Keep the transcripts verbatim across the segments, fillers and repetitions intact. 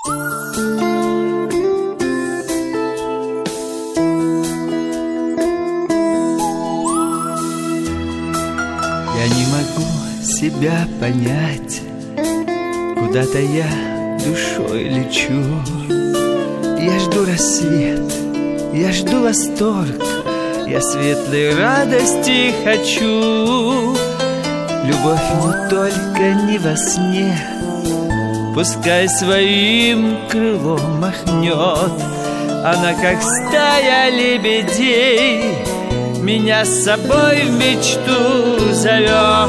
Я не могу себя понять, куда-то я душой лечу. Я жду рассвет, я жду восторг, я светлой радости хочу. Любовь, но только не во сне, пускай своим крылом махнет. Она, как стая лебедей, меня с собой в мечту зовет.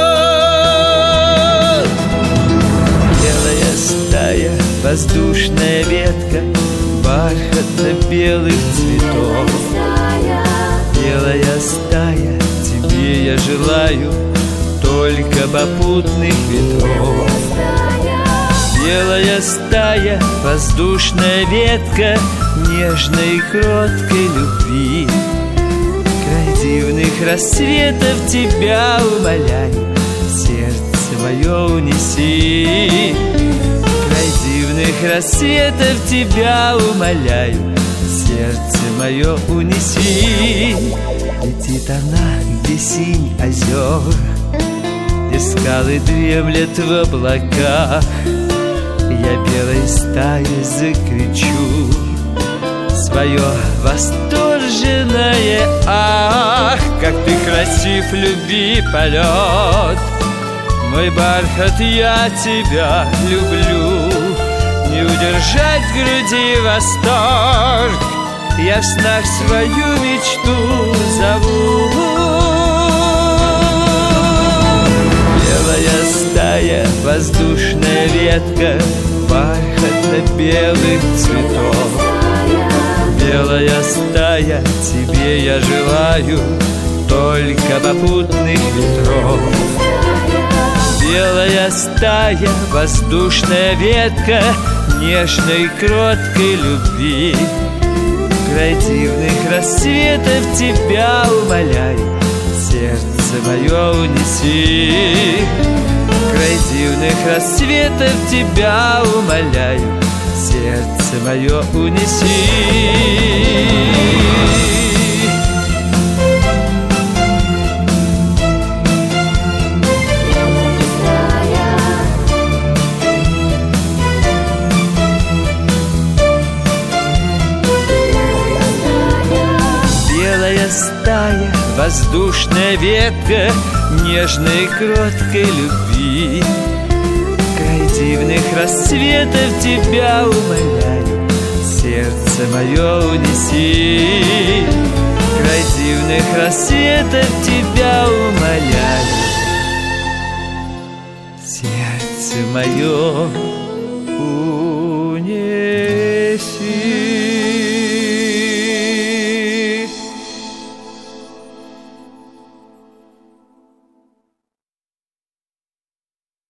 Белая стая, воздушная ветка бархатно-белых цветов. Белая стая, тебе я желаю только попутных ветров. Белая стая, воздушная ветка нежной и кроткой любви. Край дивных рассветов тебя умоляю, сердце мое унеси. Край дивных рассветов тебя умоляю, сердце мое унеси. Летит она, где синь озер, где скалы дремлят в облаках. Я белой стаей закричу свое восторженное ах. Как ты красив, люби полет, мой бархат, я тебя люблю. Не удержать в груди восторг, я в снах свою мечту зову. Белая стая, воздушная ветка бархатно-белых цветов. Белая стая, тебе я желаю только попутных ветров. Белая стая, воздушная ветка нежной, кроткой любви. Край дивных рассветов тебя умоляю, сердце мое унеси. Край дивных рассветов тебя умоляю, сердце мое унеси. Белая стая, воздушная ветка нежной, кроткой любви. Край дивных рассветов тебя умоляю, сердце мое унеси. Край дивных рассветов тебя умоляю, сердце мое унеси.